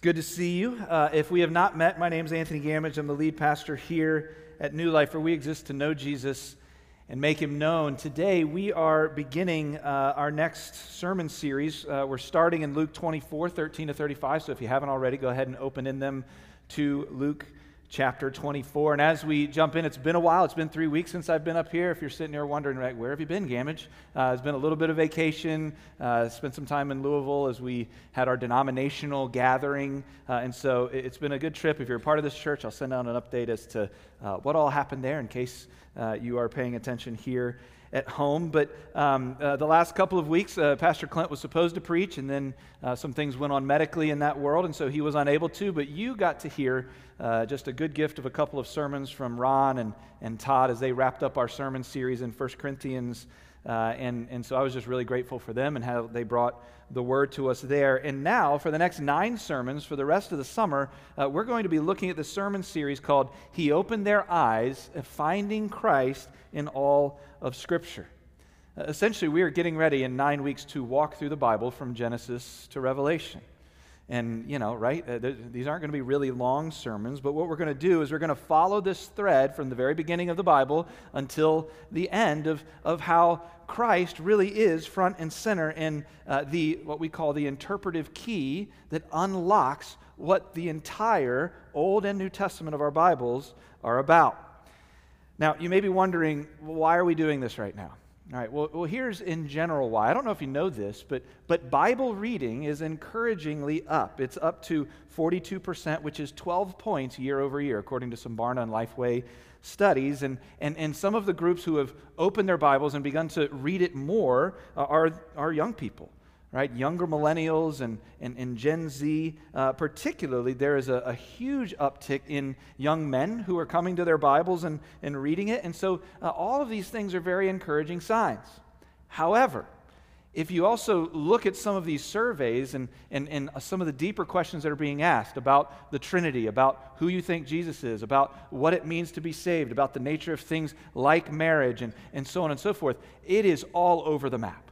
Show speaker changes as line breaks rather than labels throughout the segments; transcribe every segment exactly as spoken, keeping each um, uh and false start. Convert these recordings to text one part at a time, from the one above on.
Good to see you. Uh, if we have not met, my name is Anthony Gamage. I'm the lead pastor here at New Life, where we exist to know Jesus and make him known. Today, we are beginning uh, our next sermon series. Uh, we're starting in Luke twenty-four, thirteen to thirty-five, so if you haven't already, go ahead and open in them to Luke chapter twenty-four. And as we jump in, it's been a while. It's been three weeks since I've been up here. If you're sitting there wondering, right, where have you been, Gamage? Uh, it's been a little bit of vacation. Uh, spent some time in Louisville as we had our denominational gathering. Uh, and so it's been a good trip. If you're a part of this church, I'll send out an update as to uh, what all happened there in case uh, you are paying attention here at home. But um, uh, the last couple of weeks, uh, Pastor Clint was supposed to preach, and then uh, some things went on medically in that world, and so he was unable to. But you got to hear uh, just a good gift of a couple of sermons from Ron and, and Todd as they wrapped up our sermon series in First Corinthians. Uh, and, and so I was just really grateful for them and how they brought the word to us there. And now, for the next nine sermons, for the rest of the summer, uh, we're going to be looking at the sermon series called He Opened Their Eyes, Finding Christ in All of Scripture. Uh, essentially, we are getting ready in nine weeks to walk through the Bible from Genesis to Revelation. And, you know, right, uh, these aren't going to be really long sermons, but what we're going to do is we're going to follow this thread from the very beginning of the Bible until the end of, of how Christ really is front and center in uh, the what we call the interpretive key that unlocks what the entire Old and New Testament of our Bibles are about. Now, you may be wondering, why are we doing this right now? All right, well, well, here's in general why. I don't know if you know this, but, but Bible reading is encouragingly up. It's up to forty-two percent, which is twelve points year over year, according to some Barna and Lifeway studies. And, and, and some of the groups who have opened their Bibles and begun to read it more uh, are, are young people. Right, younger millennials and, and, and Gen Z, uh, particularly, there is a, a huge uptick in young men who are coming to their Bibles and, and reading it. And so uh, all of these things are very encouraging signs. However, if you also look at some of these surveys and, and, and some of the deeper questions that are being asked about the Trinity, about who you think Jesus is, about what it means to be saved, about the nature of things like marriage, and, and so on and so forth, it is all over the map.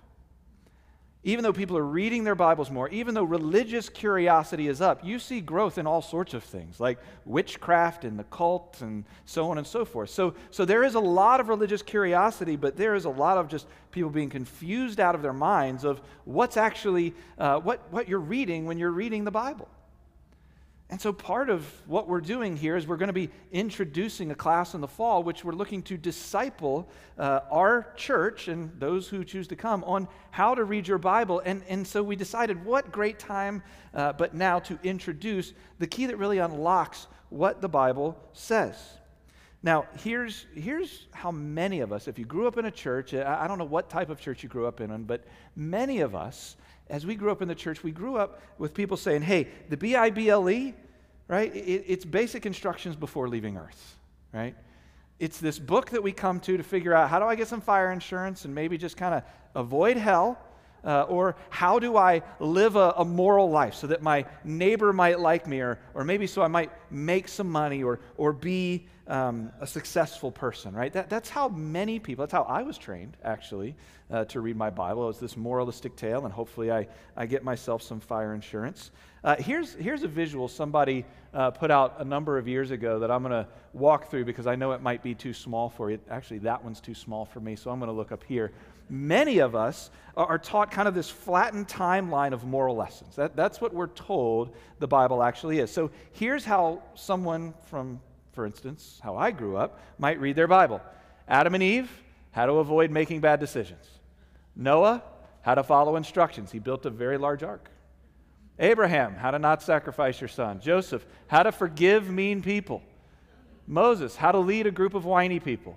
Even though people are reading their Bibles more, even though religious curiosity is up, you see growth in all sorts of things, like witchcraft and the cult and so on and so forth. So, so there is a lot of religious curiosity, but there is a lot of just people being confused out of their minds of what's actually, uh, what, what you're reading when you're reading the Bible. And so part of what we're doing here is we're going to be introducing a class in the fall, which we're looking to disciple uh, our church and those who choose to come on how to read your Bible. And, and so we decided what great time, uh, but now to introduce the key that really unlocks what the Bible says. Now, here's, here's how many of us, if you grew up in a church, I, I don't know what type of church you grew up in, but many of us, as we grew up in the church, we grew up with people saying, hey, the B I B L E, right, it, it's basic instructions before leaving Earth, right? It's this book that we come to to figure out how do I get some fire insurance and maybe just kind of avoid hell, uh, or how do I live a, a moral life so that my neighbor might like me, or, or maybe so I might make some money or, or be um, a successful person, right? That, that's how many people, that's how I was trained, actually, uh, to read my Bible. It's this moralistic tale, and hopefully I, I get myself some fire insurance. Uh, here's, here's a visual somebody uh, put out a number of years ago that I'm going to walk through because I know it might be too small for you. Actually, that one's too small for me, so I'm going to look up here. Many of us are taught kind of this flattened timeline of moral lessons. That, that's what we're told the Bible actually is. So here's how someone from, for instance, how I grew up, might read their Bible. Adam and Eve, how to avoid making bad decisions. Noah, how to follow instructions. He built a very large ark. Abraham, how to not sacrifice your son. Joseph, how to forgive mean people. Moses, how to lead a group of whiny people.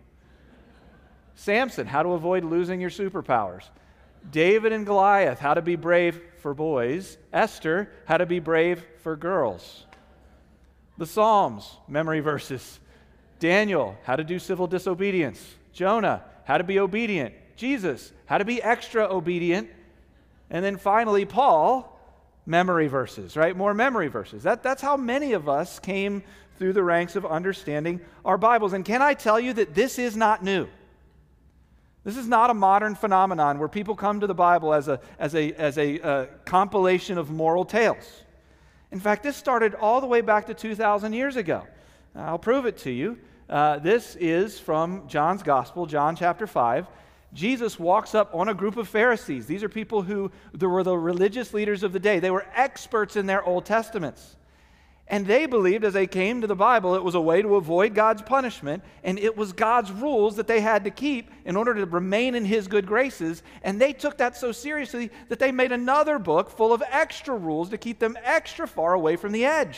Samson, how to avoid losing your superpowers. David and Goliath, how to be brave for boys. Esther, how to be brave for girls. The Psalms, memory verses. Daniel, how to do civil disobedience. Jonah, how to be obedient. Jesus, how to be extra obedient. And then finally, Paul, memory verses, right? More memory verses. That, that's how many of us came through the ranks of understanding our Bibles. And can I tell you that this is not new? This is not a modern phenomenon where people come to the Bible as a, as a, as a uh, compilation of moral tales. In fact, this started all the way back to two thousand years ago. I'll prove it to you. Uh, this is from John's Gospel, John chapter five. Jesus walks up on a group of Pharisees. These are people who they were the religious leaders of the day. They were experts in their Old Testaments. And they believed, as they came to the Bible, it was a way to avoid God's punishment, and it was God's rules that they had to keep in order to remain in His good graces. And they took that so seriously that they made another book full of extra rules to keep them extra far away from the edge.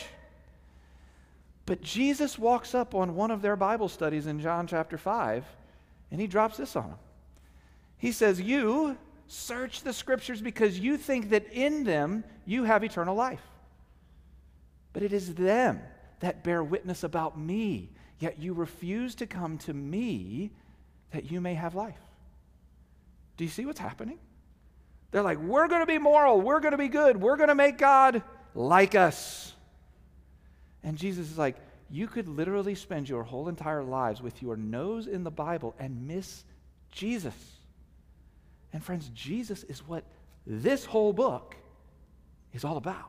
But Jesus walks up on one of their Bible studies in John chapter five, and He drops this on them. He says, "You search the Scriptures because you think that in them you have eternal life. But it is them that bear witness about me, yet you refuse to come to me that you may have life." Do you see what's happening? They're like, we're going to be moral, we're going to be good, we're going to make God like us. And Jesus is like, you could literally spend your whole entire lives with your nose in the Bible and miss Jesus. And friends, Jesus is what this whole book is all about.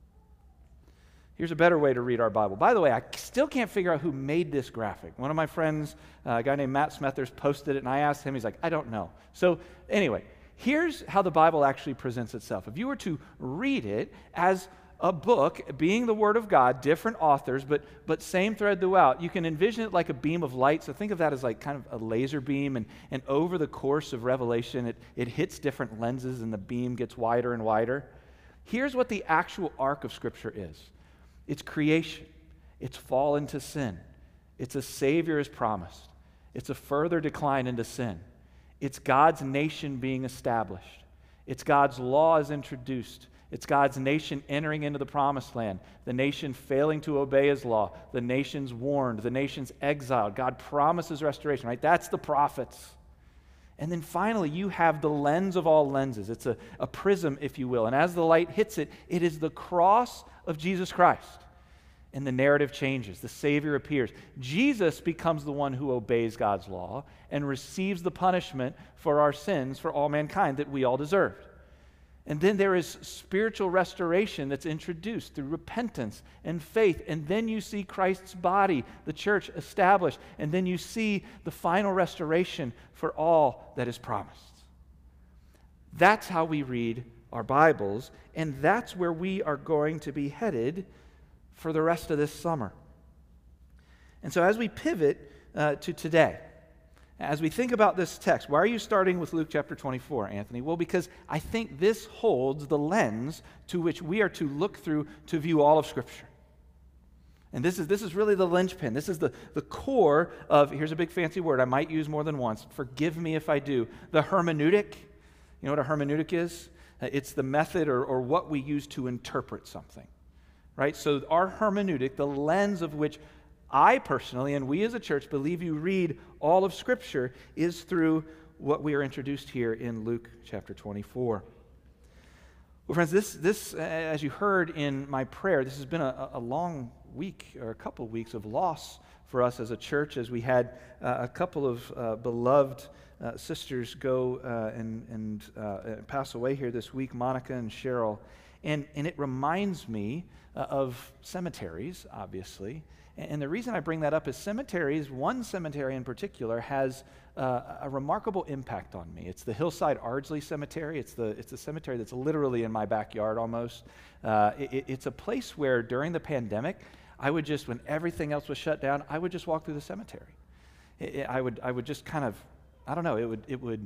Here's a better way to read our Bible. By the way, I still can't figure out who made this graphic. One of my friends, uh, a guy named Matt Smethers, posted it, and I asked him, he's like, I don't know. So anyway, here's how the Bible actually presents itself. If you were to read it as a book, being the Word of God, different authors, but, but same thread throughout, you can envision it like a beam of light. So think of that as like kind of a laser beam, and, and over the course of Revelation, it, it hits different lenses, and the beam gets wider and wider. Here's what the actual arc of Scripture is. It's creation. It's fall into sin. It's a Savior is promised. It's a further decline into sin. It's God's nation being established. It's God's law is introduced. It's God's nation entering into the promised land. The nation failing to obey His law. The nation's warned. The nation's exiled. God promises restoration, right? That's the prophets. And then finally, you have the lens of all lenses. It's a, a prism, if you will. And as the light hits it, it is the cross of Jesus Christ. And the narrative changes. The Savior appears. Jesus becomes the one who obeys God's law and receives the punishment for our sins for all mankind that we all deserved. And then there is spiritual restoration that's introduced through repentance and faith. And then you see Christ's body, the church, established. And then you see the final restoration for all that is promised. That's how we read our Bibles, and that's where we are going to be headed for the rest of this summer. And so as we pivot uh, to today, as we think about this text, why are you starting with Luke chapter twenty-four, Anthony? Well, because I think this holds the lens to which we are to look through to view all of Scripture. And this is this is really the linchpin. This is the, the core of, here's a big fancy word I might use more than once. Forgive me if I do. The hermeneutic. You know what a hermeneutic is? It's the method or, or what we use to interpret something. Right? So our hermeneutic, the lens of which I personally, and we as a church, believe you read all of Scripture, is through what we are introduced here in Luke chapter twenty-four. Well, friends, this, this as you heard in my prayer, this has been a, a long week, or a couple of weeks of loss for us as a church, as we had uh, a couple of uh, beloved uh, sisters go uh, and, and uh, pass away here this week, Monica and Cheryl. And, and it reminds me uh, of cemeteries, obviously. And the reason I bring that up is cemeteries, one cemetery in particular, has uh, a remarkable impact on me. It's the Hillside Ardsley Cemetery. It's the, it's the cemetery that's literally in my backyard almost. Uh, it, it's a place where during the pandemic, I would just, when everything else was shut down, I would just walk through the cemetery. It, it, I would I would just kind of, I don't know, it would it would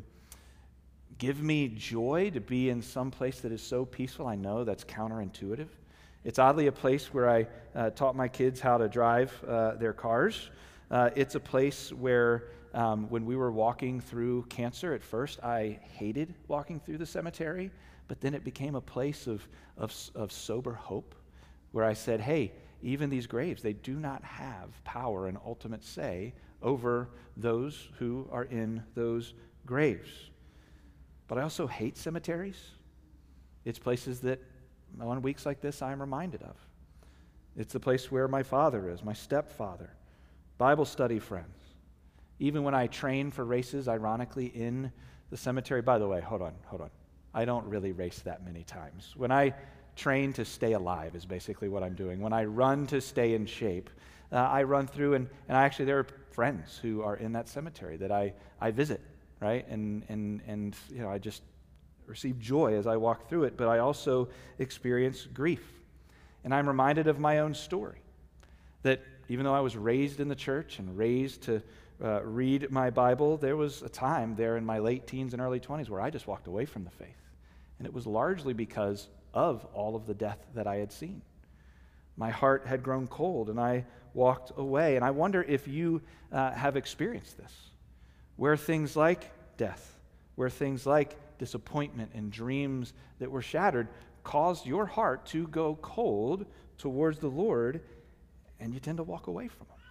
give me joy to be in some place that is so peaceful. I know that's counterintuitive. It's oddly a place where I uh, taught my kids how to drive uh, their cars. Uh, it's a place where um, when we were walking through cancer at first, I hated walking through the cemetery, but then it became a place of, of, of sober hope where I said, hey, even these graves, they do not have power and ultimate say over those who are in those graves. But I also hate cemeteries. It's places that on weeks like this, I am reminded of. It's the place where my father is, my stepfather, Bible study friends. Even when I train for races, ironically, in the cemetery. By the way, hold on, hold on. I don't really race that many times. When I train to stay alive is basically what I'm doing. When I run to stay in shape, uh, I run through, and, and actually there are friends who are in that cemetery that I, I visit, right? And, and, and you know, I just receive joy as I walk through it, but I also experience grief. And I'm reminded of my own story, that even though I was raised in the church and raised to uh, read my Bible, there was a time there in my late teens and early twenties where I just walked away from the faith. And it was largely because of all of the death that I had seen. My heart had grown cold, and I walked away. And I wonder if you uh, have experienced this, where things like death, where things like disappointment and dreams that were shattered caused your heart to go cold towards the Lord, and you tend to walk away from Him.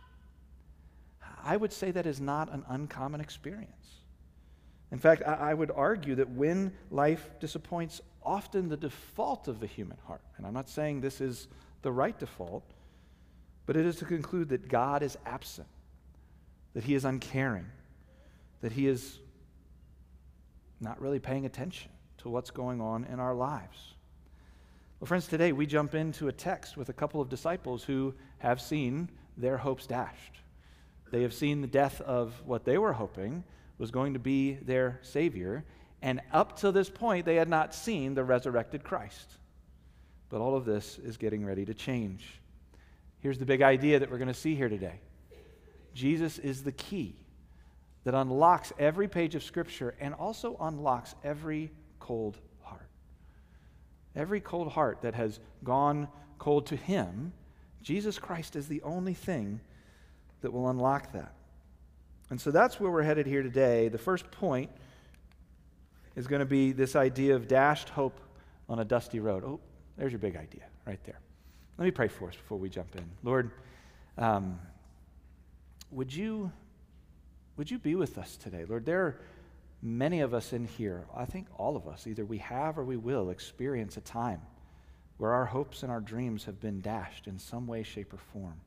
I would say that is not an uncommon experience. In fact, I, I would argue that when life disappoints, often the default of the human heart, and I'm not saying this is the right default, but it is to conclude that God is absent, that He is uncaring, that He is not really paying attention to what's going on in our lives. Well, friends, today we jump into a text with a couple of disciples who have seen their hopes dashed. They have seen the death of what they were hoping was going to be their Savior, and up to this point they had not seen the resurrected Christ. But all of this is getting ready to change. Here's the big idea that we're going to see here today. Jesus is the key that unlocks every page of Scripture and also unlocks every cold heart. Every cold heart that has gone cold to Him, Jesus Christ is the only thing that will unlock that. And so that's where we're headed here today. The first point is going to be this idea of dashed hope on a dusty road. Oh, there's your big idea right there. Let me pray for us before we jump in. Lord, um, would you would you be with us today? Lord, there are many of us in here, I think all of us, either we have or we will experience a time where our hopes and our dreams have been dashed in some way, shape, or form.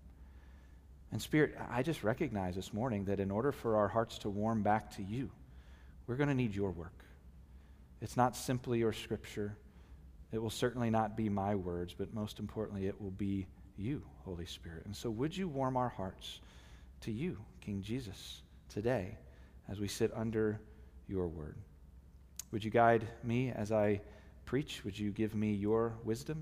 And Spirit, I just recognize this morning that in order for our hearts to warm back to You, we're going to need Your work. It's not simply your Scripture. It will certainly not be my words, but most importantly, it will be You, Holy Spirit. And so would You warm our hearts to You, King Jesus, today as we sit under Your word. Would You guide me as I preach? Would You give me Your wisdom?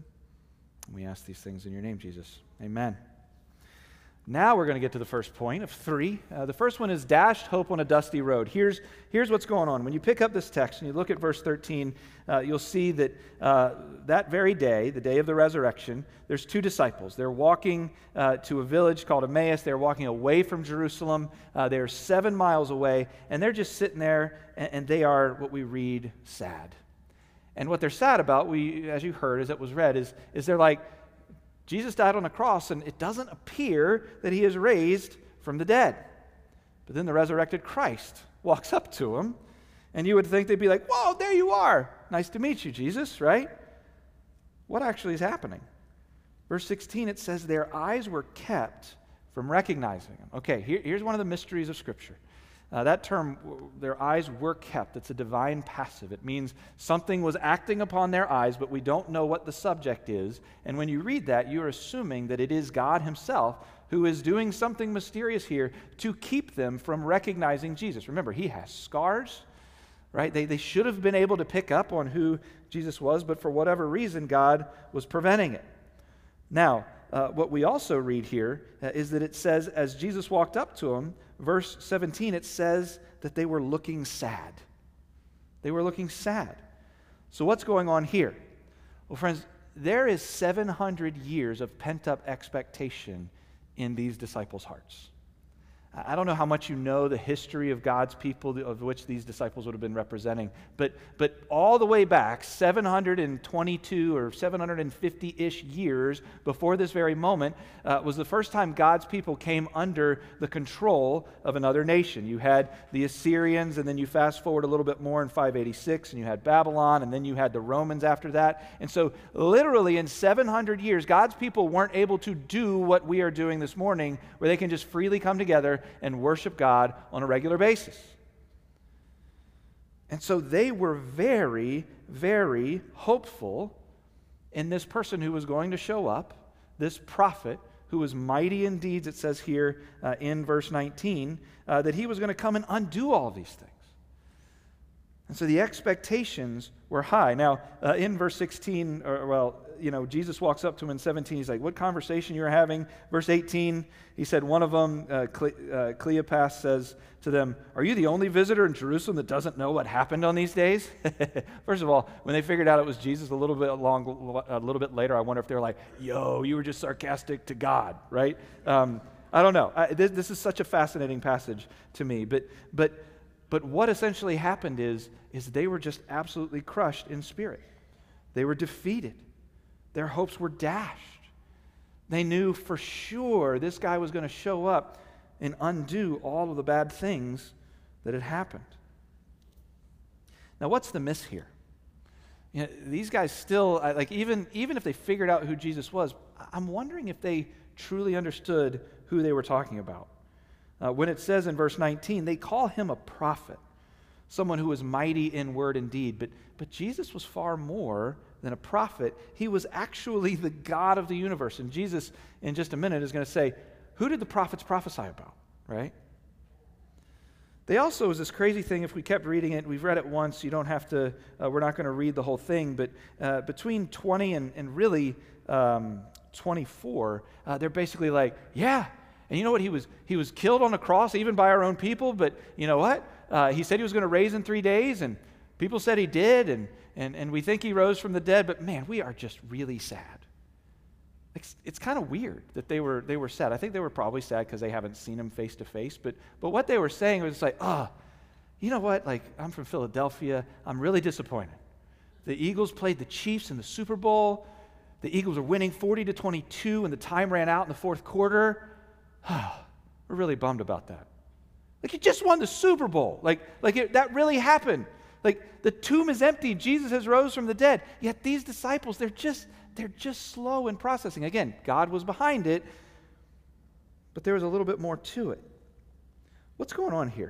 We ask these things in Your name, Jesus. Amen. Now we're going to get to the first point of three. Uh, the first one is dashed hope on a dusty road. Here's, here's what's going on. When you pick up this text and you look at verse thirteen, uh, you'll see that uh, that very day, the day of the resurrection, there's two disciples. They're walking uh, to a village called Emmaus. They're walking away from Jerusalem. Uh, they're seven miles away, and they're just sitting there, and, and they are, what we read, sad. And what they're sad about, we, as you heard, as it was read, is, is they're like, Jesus died on a cross, and it doesn't appear that He is raised from the dead. But then the resurrected Christ walks up to them, and you would think they'd be like, whoa, there you are. Nice to meet you, Jesus, right? What actually is happening? Verse sixteen, it says, their eyes were kept from recognizing Him. Okay, here, here's one of the mysteries of Scripture. Uh, that term, their eyes were kept, it's a divine passive. It means something was acting upon their eyes, but we don't know what the subject is. And when you read that, you're assuming that it is God Himself who is doing something mysterious here to keep them from recognizing Jesus. Remember, He has scars, right? They, they should have been able to pick up on who Jesus was, but for whatever reason, God was preventing it. Now, uh, what we also read here uh, is that it says, as Jesus walked up to them, verse seventeen, it says that they were looking sad. They were looking sad. So what's going on here? Well, friends, there is seven hundred years of pent-up expectation in these disciples' hearts. I don't know how much you know the history of God's people of which these disciples would have been representing, but, but all the way back, seven hundred twenty-two or seven hundred fifty-ish years before this very moment, uh, was the first time God's people came under the control of another nation. You had the Assyrians, and then you fast forward a little bit more in five eighty-six, and you had Babylon, and then you had the Romans after that. And so literally in seven hundred years, God's people weren't able to do what we are doing this morning, where they can just freely come together and worship God on a regular basis. And so they were very, very hopeful in this person who was going to show up, this prophet who was mighty in deeds, it says here uh, in verse nineteen, uh, that he was going to come and undo all of these things. And so the expectations were high. Now, uh, in verse sixteen, or well, you know, Jesus walks up to him in seventeen. He's like, what conversation you're having? Verse eighteen, he said, one of them, uh, Cle- uh, Cleopas, says to them, are you the only visitor in Jerusalem that doesn't know what happened on these days? First of all, when they figured out it was Jesus a little bit long, a little bit later, I wonder if they were like, yo, you were just sarcastic to God, right? Um, I don't know. I, this, this is such a fascinating passage to me. But, but, but what essentially happened is, is they were just absolutely crushed in spirit. They were defeated. Their hopes were dashed. They knew for sure this guy was going to show up and undo all of the bad things that had happened. Now, what's the miss here? You know, these guys still, like even, even if they figured out who Jesus was, I'm wondering if they truly understood who they were talking about. Uh, when it says in verse nineteen, they call him a prophet, someone who was mighty in word and deed. But, but Jesus was far more than a prophet. He was actually the God of the universe. And Jesus, in just a minute, is going to say, who did the prophets prophesy about, right? They also, was this crazy thing, if we kept reading it, we've read it once, you don't have to, uh, we're not going to read the whole thing, but uh, between twenty and, and really um, twenty-four, uh, they're basically like, yeah, and you know what, he was he was killed on a cross even by our own people, but you know what, uh, he said he was going to raise in three days, and people said he did, and, and, and we think he rose from the dead, but man, we are just really sad. It's, it's kind of weird that they were they were sad. I think they were probably sad because they haven't seen him face to face. But but what they were saying was like, oh, you know what? Like, I'm from Philadelphia. I'm really disappointed. The Eagles played the Chiefs in the Super Bowl. The Eagles are winning forty to twenty-two, and the time ran out in the fourth quarter. We're really bummed about that. Like, you just won the Super Bowl. Like like it, that really happened. Like, the tomb is empty. Jesus has rose from the dead. Yet these disciples, they're just They're just slow in processing. Again, God was behind it, but there was a little bit more to it. What's going on here?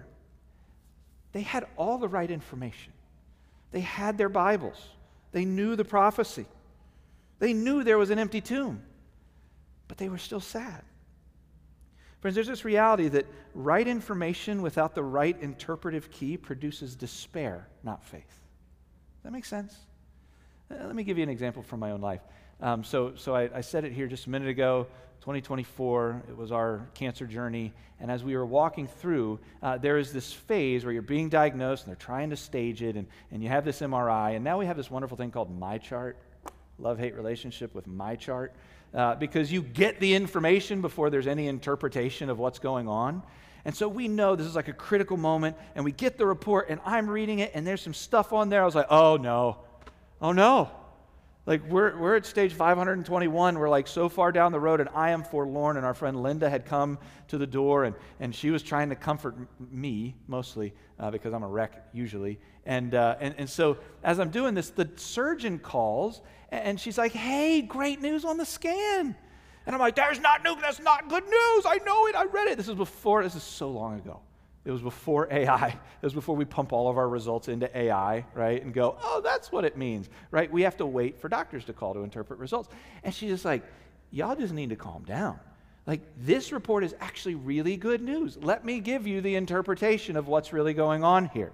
They had all the right information. They had their Bibles. They knew the prophecy. They knew there was an empty tomb, but they were still sad. Friends, there's this reality that right information without the right interpretive key produces despair, not faith. Does that make sense? Let me give you an example from my own life. Um, so so I, I said it here just a minute ago, twenty twenty-four, it was our cancer journey, and as we were walking through, uh, there is this phase where you're being diagnosed, and they're trying to stage it, and, and you have this M R I, and now we have this wonderful thing called MyChart, love-hate relationship with MyChart, uh, because you get the information before there's any interpretation of what's going on. And so we know this is like a critical moment, and we get the report, and I'm reading it, and there's some stuff on there. I was like, oh, no. Oh no, like we're we're at stage five hundred twenty-one, we're like so far down the road, and I am forlorn, and our friend Linda had come to the door, and, and she was trying to comfort m- me, mostly, uh, because I'm a wreck usually, and, uh, and and so as I'm doing this, the surgeon calls, and she's like, hey, great news on the scan, and I'm like, there's not new, that's not good news, I know it, I read it, this is before, this is so long ago. It was before A I. It was before we pump all of our results into A I, right? And go, oh, that's what it means, right? We have to wait for doctors to call to interpret results. And she's just like, y'all just need to calm down. Like, this report is actually really good news. Let me give you the interpretation of what's really going on here.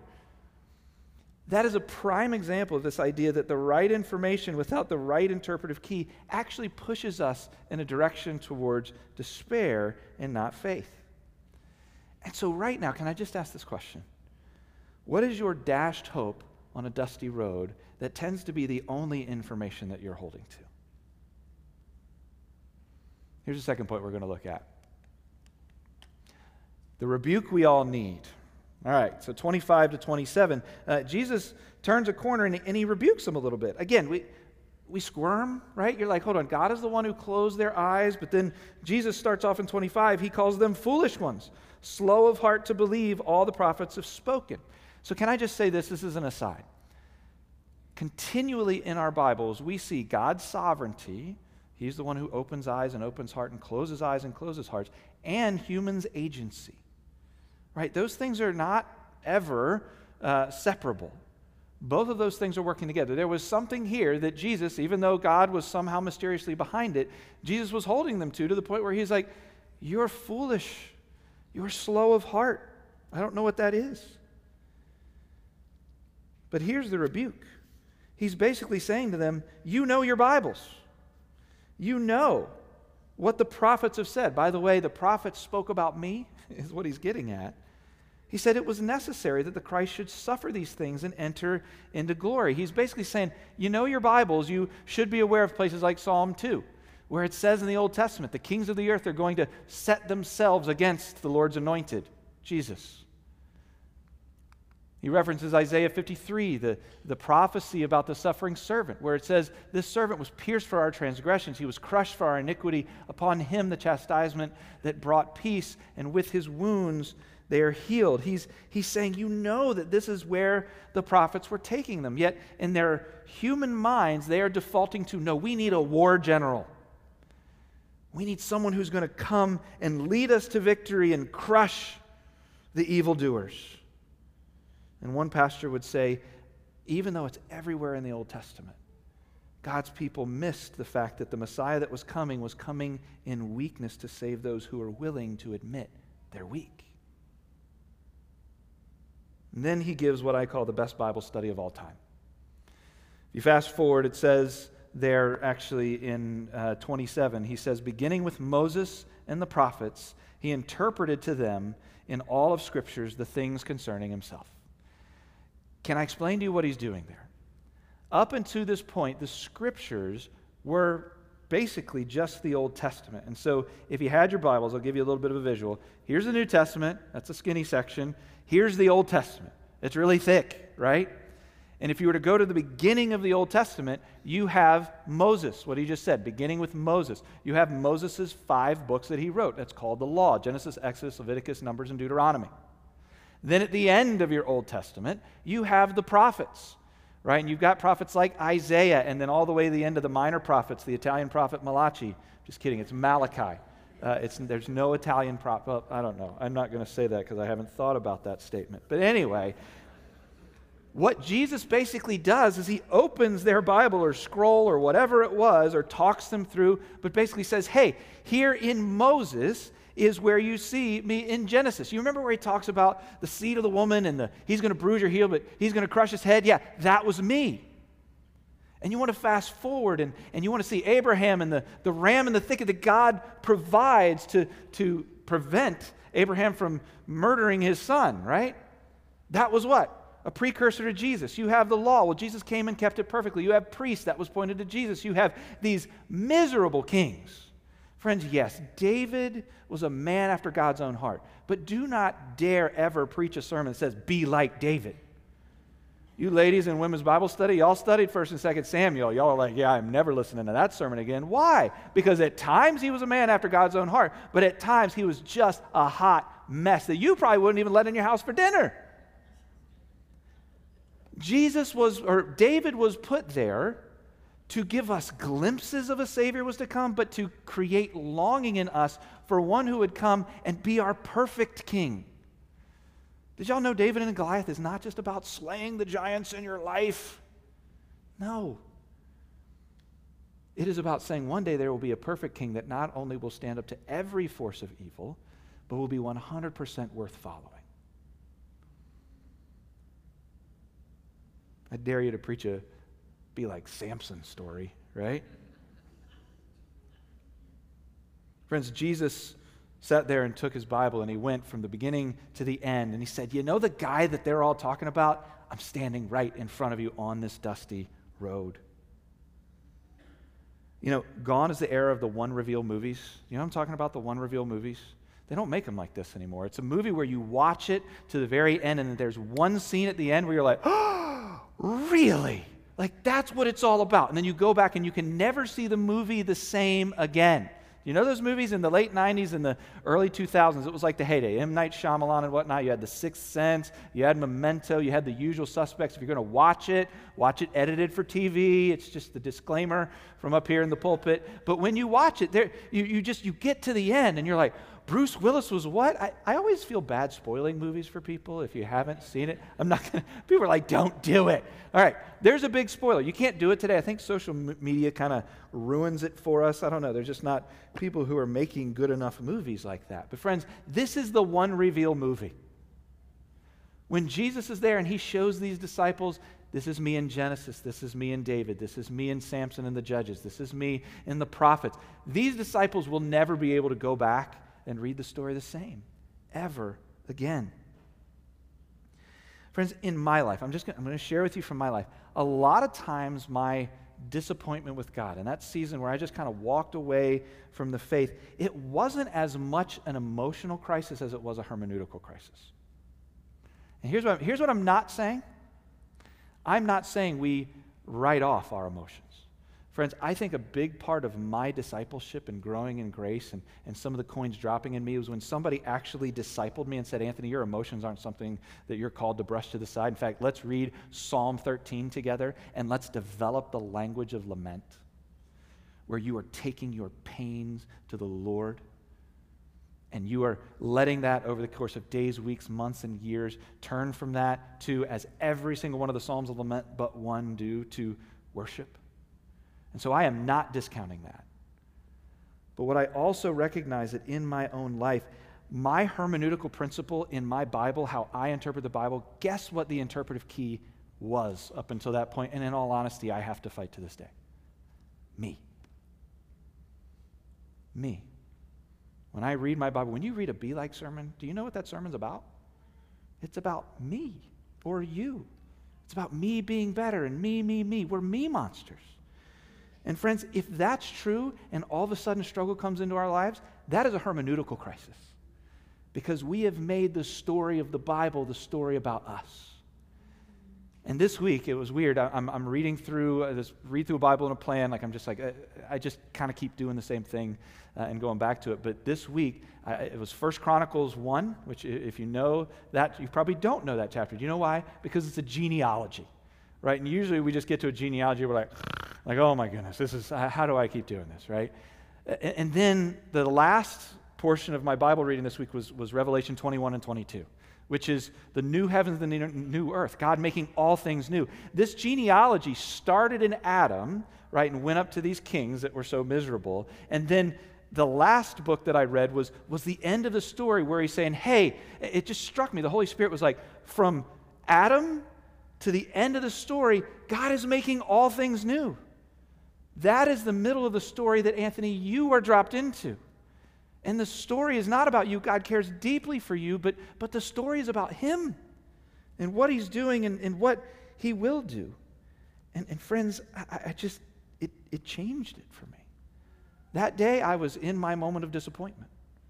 That is a prime example of this idea that the right information without the right interpretive key actually pushes us in a direction towards despair and not faith. And so right now, can I just ask this question? What is your dashed hope on a dusty road that tends to be the only information that you're holding to? Here's the second point we're going to look at. The rebuke we all need. All right, so twenty-five to twenty-seven. Uh, Jesus turns a corner and, and he rebukes them a little bit. Again, we... We squirm, right? You're like, hold on, God is the one who closed their eyes, but then Jesus starts off in twenty-five, he calls them foolish ones, slow of heart to believe all the prophets have spoken. So can I just say this, this is an aside. Continually in our Bibles, we see God's sovereignty, he's the one who opens eyes and opens heart and closes eyes and closes hearts, and humans' agency, right? Those things are not ever uh, separable. Both of those things are working together. There was something here that Jesus, even though God was somehow mysteriously behind it, Jesus was holding them to, to the point where he's like, you're foolish. You're slow of heart. I don't know what that is. But here's the rebuke. He's basically saying to them, you know your Bibles. You know what the prophets have said. By the way, the prophets spoke about me, is what he's getting at. He said it was necessary that the Christ should suffer these things and enter into glory. He's basically saying, you know your Bibles, you should be aware of places like Psalm two, where it says in the Old Testament, the kings of the earth are going to set themselves against the Lord's anointed, Jesus. He references Isaiah fifty-three, the, the prophecy about the suffering servant, where it says, this servant was pierced for our transgressions, he was crushed for our iniquity, upon him the chastisement that brought peace, and with his wounds they are healed. He's, he's saying, you know that this is where the prophets were taking them, yet in their human minds they are defaulting to, no, we need a war general. We need someone who's going to come and lead us to victory and crush the evildoers. And one pastor would say, even though it's everywhere in the Old Testament, God's people missed the fact that the Messiah that was coming was coming in weakness to save those who are willing to admit they're weak. And then he gives what I call the best Bible study of all time. If you fast forward, it says there actually in uh, twenty-seven, he says, beginning with Moses and the prophets, he interpreted to them in all of Scriptures the things concerning himself. Can I explain to you what he's doing there? Up until this point, the Scriptures were basically just the Old Testament. And so if you had your Bibles, I'll give you a little bit of a visual. Here's the New Testament. That's a skinny section. Here's the Old Testament. It's really thick, right? And if you were to go to the beginning of the Old Testament, you have Moses, what he just said, beginning with Moses. You have Moses' five books that he wrote. That's called the Law, Genesis, Exodus, Leviticus, Numbers, and Deuteronomy. Then at the end of your Old Testament, you have the prophets, right? And you've got prophets like Isaiah, and then all the way to the end of the minor prophets, the Italian prophet Malachi. Just kidding, it's Malachi. Uh, it's, there's no Italian prophet. Well, I don't know. I'm not going to say that because I haven't thought about that statement. But anyway, what Jesus basically does is he opens their Bible or scroll or whatever it was or talks them through, but basically says, hey, here in Moses is where you see me in Genesis. You remember where he talks about the seed of the woman and the he's going to bruise your heel, but he's going to crush his head? Yeah, that was me. And you want to fast forward and, and you want to see Abraham and the, the ram in the thicket that God provides to, to prevent Abraham from murdering his son, right? That was what? A precursor to Jesus. You have the law. Well, Jesus came and kept it perfectly. You have priests. That was pointed to Jesus. You have these miserable kings. Friends, yes, David was a man after God's own heart. But do not dare ever preach a sermon that says, be like David. You ladies in women's Bible study, y'all studied First and Second Samuel. Y'all are like, yeah, I'm never listening to that sermon again. Why? Because at times he was a man after God's own heart, but at times he was just a hot mess that you probably wouldn't even let in your house for dinner. Jesus was, or David was put there to give us glimpses of a Savior was to come, but to create longing in us for one who would come and be our perfect king. Did y'all know David and Goliath is not just about slaying the giants in your life? No. It is about saying one day there will be a perfect king that not only will stand up to every force of evil, but will be one hundred percent worth following. I dare you to preach a be like Samson story, right? Friends, Jesus sat there and took his Bible and he went from the beginning to the end and he said, you know the guy that they're all talking about? I'm standing right in front of you on this dusty road. You know, gone is the era of the one reveal movies. You know what I'm talking about, the one reveal movies? They don't make them like this anymore. It's a movie where you watch it to the very end and then there's one scene at the end where you're like, oh, really? Like that's what it's all about. And then you go back and you can never see the movie the same again. You know those movies in the late nineties and the early two thousands? It was like the heyday. M. Night Shyamalan and whatnot. You had The Sixth Sense. You had Memento. You had The Usual Suspects. If you're going to watch it, watch it edited for T V. It's just the disclaimer from up here in the pulpit. But when you watch it, there you, you just you get to the end and you're like, Bruce Willis was what? I, I always feel bad spoiling movies for people if you haven't seen it. I'm not gonna, people are like, don't do it. All right, there's a big spoiler. You can't do it today. I think social m- media kind of ruins it for us. I don't know. There's just not people who are making good enough movies like that. But friends, this is the one reveal movie. When Jesus is there and he shows these disciples, this is me in Genesis, this is me in David, this is me in Samson and the Judges, this is me in the prophets. These disciples will never be able to go back and read the story the same, ever again. Friends, in my life, I'm just gonna, I'm going to share with you from my life, a lot of times my disappointment with God, and that season where I just kind of walked away from the faith, it wasn't as much an emotional crisis as it was a hermeneutical crisis. And here's what, I'm, here's what I'm not saying. I'm not saying we write off our emotions. Friends, I think a big part of my discipleship and growing in grace and, and some of the coins dropping in me was when somebody actually discipled me and said, Anthony, your emotions aren't something that you're called to brush to the side. In fact, let's read Psalm thirteen together and let's develop the language of lament where you are taking your pains to the Lord and you are letting that over the course of days, weeks, months, and years turn from that to, as every single one of the Psalms of lament but one do, to worship. And so I am not discounting that. But what I also recognize that in my own life, my hermeneutical principle in my Bible, how I interpret the Bible, guess what the interpretive key was up until that point? And in all honesty, I have to fight to this day. Me. Me. When I read my Bible, when you read a Be Like sermon, do you know what that sermon's about? It's about me or you. It's about me being better and me, me, me. We're me monsters. And friends, if that's true and all of a sudden struggle comes into our lives, that is a hermeneutical crisis. Because we have made the story of the Bible the story about us. And this week, it was weird. I, I'm, I'm reading through uh, this, read through a Bible in a plan. Like I'm just like, I, I just kind of keep doing the same thing uh, and going back to it. But this week, I, it was First Chronicles one, which if you know that, you probably don't know that chapter. Do you know why? Because it's a genealogy, right? And usually we just get to a genealogy, we're like, like, oh my goodness, this is, how do I keep doing this, right? And, and then the last portion of my Bible reading this week was, was Revelation twenty-one and twenty-two, which is the new heavens and the new earth, God making all things new. This genealogy started in Adam, right, and went up to these kings that were so miserable. And then the last book that I read was, was the end of the story where he's saying, hey, it just struck me. The Holy Spirit was like, from Adam to the end of the story, God is making all things new. That is the middle of the story that, Anthony, you are dropped into. And the story is not about you. God cares deeply for you, but, but the story is about him and what he's doing and, and what he will do. And, and friends, I, I just, it, it changed it for me. That day, I was in my moment of disappointment.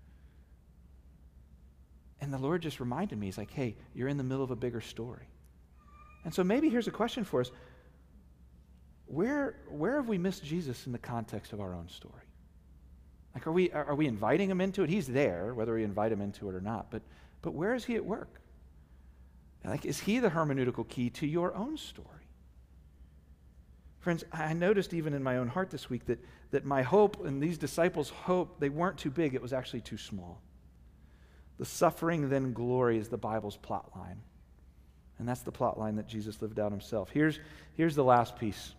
And the Lord just reminded me, he's like, hey, you're in the middle of a bigger story. And so maybe here's a question for us. Where, where have we missed Jesus in the context of our own story? Like, are we, are, are we inviting him into it? He's there, whether we invite him into it or not. But, but where is he at work? Like, is he the hermeneutical key to your own story? Friends, I noticed even in my own heart this week that, that my hope and these disciples' hope, they weren't too big. It was actually too small. The suffering then glory is the Bible's plot line. And that's the plot line that Jesus lived out himself. Here's, here's the last piece.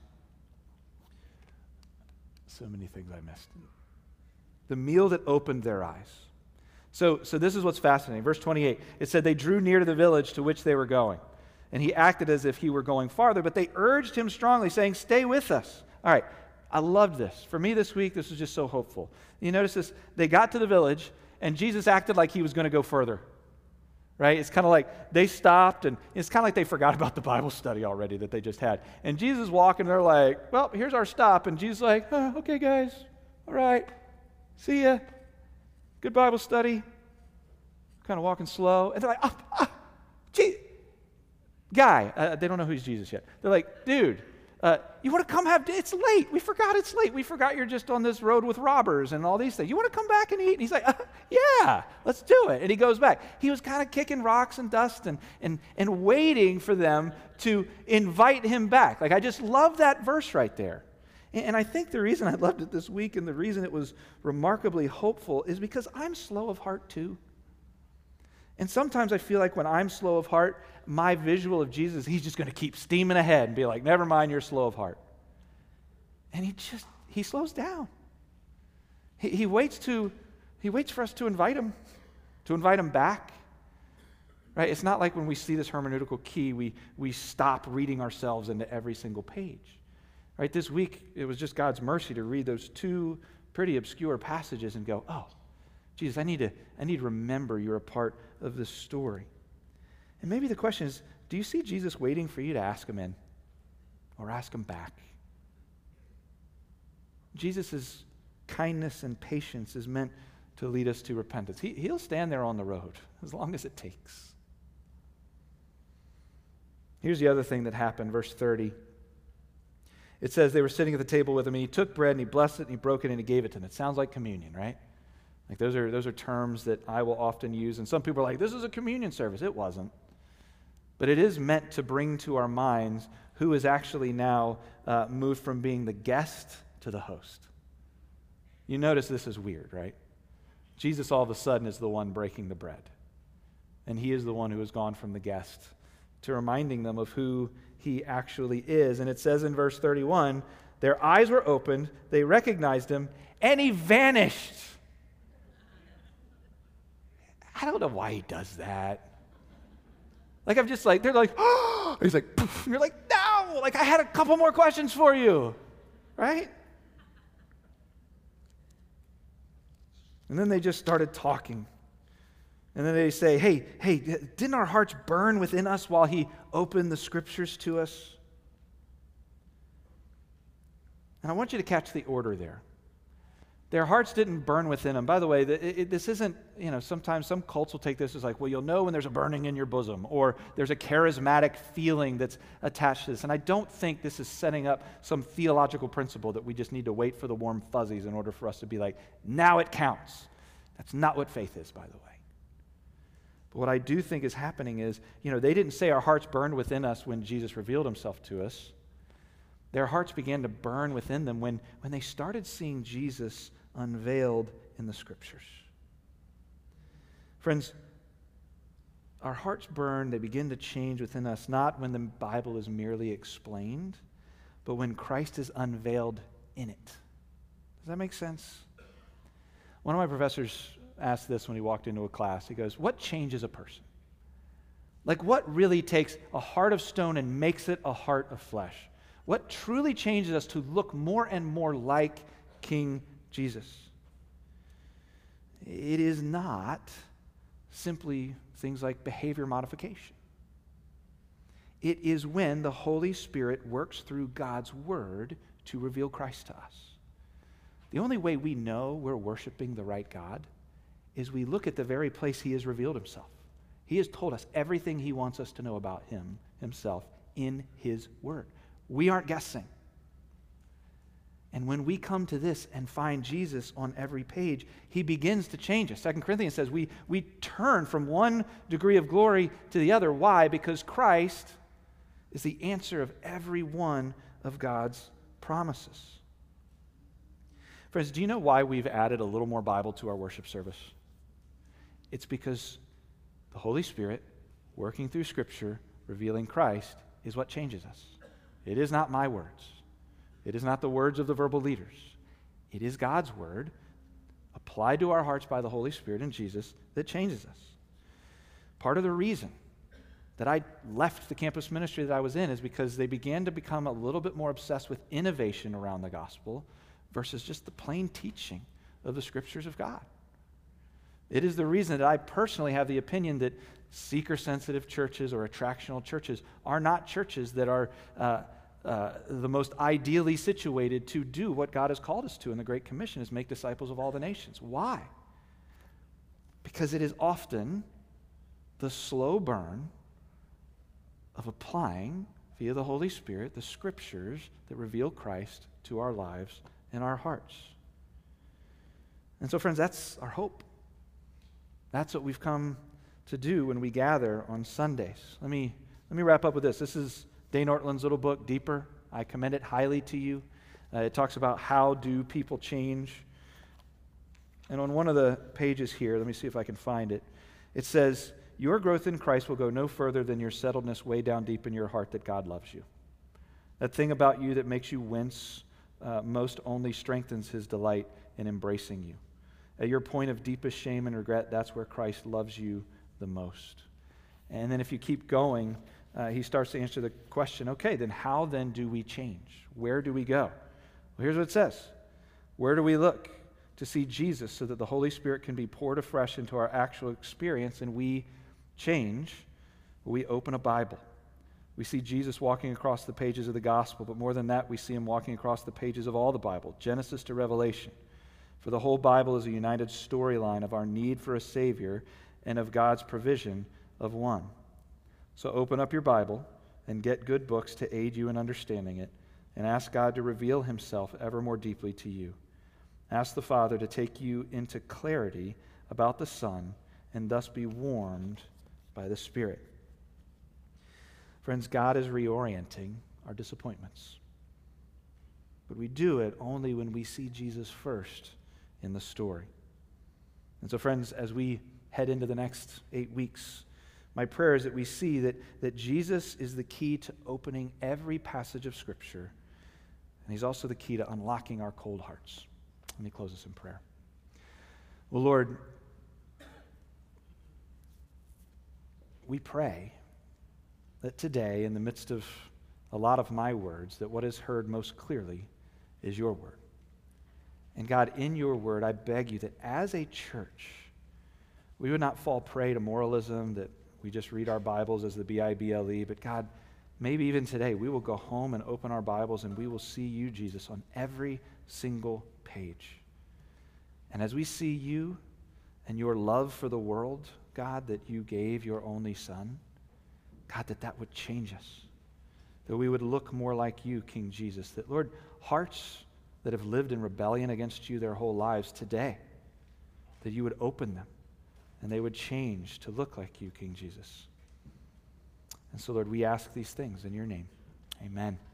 So many things I missed. The meal that opened their eyes. So, so this is what's fascinating. Verse twenty-eight, it said they drew near to the village to which they were going. And he acted as if he were going farther, but they urged him strongly, saying, stay with us. All right, I loved this. For me this week, this was just so hopeful. You notice this, they got to the village, and Jesus acted like he was going to go further. Right? It's kind of like they stopped, and it's kind of like they forgot about the Bible study already that they just had. And Jesus walking, they're like, well, here's our stop. And Jesus is like, oh, okay, guys, all right, see ya. Good Bible study. Kind of walking slow. And they're like, ah, ah, gee. Guy, uh, they don't know who's Jesus yet. They're like, dude, uh, you want to come have, it's late. We forgot it's late. We forgot you're just on this road with robbers and all these things. You want to come back and eat? And he's like, uh, yeah, let's do it. And he goes back. He was kind of kicking rocks and dust and, and, and waiting for them to invite him back. Like, I just love that verse right there. And I think the reason I loved it this week and the reason it was remarkably hopeful is because I'm slow of heart too. And sometimes I feel like when I'm slow of heart, my visual of Jesus, he's just going to keep steaming ahead and be like, never mind, you're slow of heart. And he just, he slows down. He, he waits to, he waits for us to invite him, to invite him back. Right? It's not like when we see this hermeneutical key, we, we stop reading ourselves into every single page. Right? This week, it was just God's mercy to read those two pretty obscure passages and go, oh, Jesus, I need to, I need to remember you're a part of this story. And maybe the question is, do you see Jesus waiting for you to ask him in or ask him back? Jesus' kindness and patience is meant to lead us to repentance. He, he'll stand there on the road as long as it takes. Here's the other thing that happened, verse thirty. It says they were sitting at the table with him, and he took bread, and he blessed it, and he broke it, and he gave it to them. It sounds like communion, right? Like those are, those are terms that I will often use, and some people are like, this is a communion service. It wasn't. But it is meant to bring to our minds who is actually now uh, moved from being the guest to the host. You notice this is weird, right? Jesus all of a sudden is the one breaking the bread. And he is the one who has gone from the guest to reminding them of who he actually is. And it says in verse thirty-one, their eyes were opened, they recognized him, and he vanished. I don't know why he does that. Like, I'm just like, they're like, oh, he's like, poof. And you're like, no, like I had a couple more questions for you, right? And then they just started talking. And then they say, hey, hey, didn't our hearts burn within us while he opened the scriptures to us? And I want you to catch the order there. Their hearts didn't burn within them. By the way, it, it, this isn't, you know, sometimes some cults will take this as like, well, you'll know when there's a burning in your bosom, or there's a charismatic feeling that's attached to this. And I don't think this is setting up some theological principle that we just need to wait for the warm fuzzies in order for us to be like, now it counts. That's not what faith is, by the way. But what I do think is happening is, you know, they didn't say our hearts burned within us when Jesus revealed himself to us. Their hearts began to burn within them when, when they started seeing Jesus unveiled in the scriptures. Friends, our hearts burn, they begin to change within us, not when the Bible is merely explained, but when Christ is unveiled in it. Does that make sense? One of my professors asked this when he walked into a class. He goes, what changes a person? Like, what really takes a heart of stone and makes it a heart of flesh? What truly changes us to look more and more like King Jesus? It is not simply things like behavior modification. It is when the Holy Spirit works through God's Word to reveal Christ to us. The only way we know we're worshiping the right God is we look at the very place he has revealed himself. He has told us everything he wants us to know about him, himself, in his Word. We aren't guessing. And when we come to this and find Jesus on every page, he begins to change us. Second Corinthians says we, we turn from one degree of glory to the other. Why? Because Christ is the answer of every one of God's promises. Friends, do you know why we've added a little more Bible to our worship service? It's because the Holy Spirit, working through Scripture, revealing Christ, is what changes us. It is not my words. It is not the words of the verbal leaders. It is God's Word, applied to our hearts by the Holy Spirit and Jesus, that changes us. Part of the reason that I left the campus ministry that I was in is because they began to become a little bit more obsessed with innovation around the gospel versus just the plain teaching of the Scriptures of God. It is the reason that I personally have the opinion that seeker-sensitive churches or attractional churches are not churches that are uh, uh, the most ideally situated to do what God has called us to in the Great Commission, is make disciples of all the nations. Why? Because it is often the slow burn of applying, via the Holy Spirit, the Scriptures that reveal Christ to our lives and our hearts. And so, friends, that's our hope. That's what we've come to do when we gather on Sundays. Let me, let me wrap up with this. This is Dane Ortland's little book, Deeper. I commend it highly to you. Uh, it talks about how do people change. And on one of the pages here, let me see if I can find it, it says, your growth in Christ will go no further than your settledness way down deep in your heart that God loves you. That thing about you that makes you wince uh, most only strengthens his delight in embracing you. At your point of deepest shame and regret, that's where Christ loves you the most. And then if you keep going, uh, he starts to answer the question, okay, then how then do we change? Where do we go? Well, here's what it says. Where do we look? To see Jesus so that the Holy Spirit can be poured afresh into our actual experience and we change. We open a Bible. We see Jesus walking across the pages of the gospel, but more than that, we see him walking across the pages of all the Bible, Genesis to Revelation. For the whole Bible is a united storyline of our need for a Savior and of God's provision of one. So open up your Bible and get good books to aid you in understanding it, and ask God to reveal himself ever more deeply to you. Ask the Father to take you into clarity about the Son and thus be warmed by the Spirit. Friends, God is reorienting our disappointments. But we do it only when we see Jesus first in the story. And so, friends, as we head into the next eight weeks, my prayer is that we see that, that Jesus is the key to opening every passage of Scripture, and he's also the key to unlocking our cold hearts. Let me close us in prayer. Well, Lord, we pray that today, in the midst of a lot of my words, that what is heard most clearly is your word. And God, in your word, I beg you that as a church, we would not fall prey to moralism, that we just read our Bibles as the B I B L E, but God, maybe even today, we will go home and open our Bibles and we will see you, Jesus, on every single page. And as we see you and your love for the world, God, that you gave your only Son, God, that that would change us, that we would look more like you, King Jesus, that, Lord, hearts that have lived in rebellion against you their whole lives today, that you would open them and they would change to look like you, King Jesus. And so, Lord, we ask these things in your name. Amen.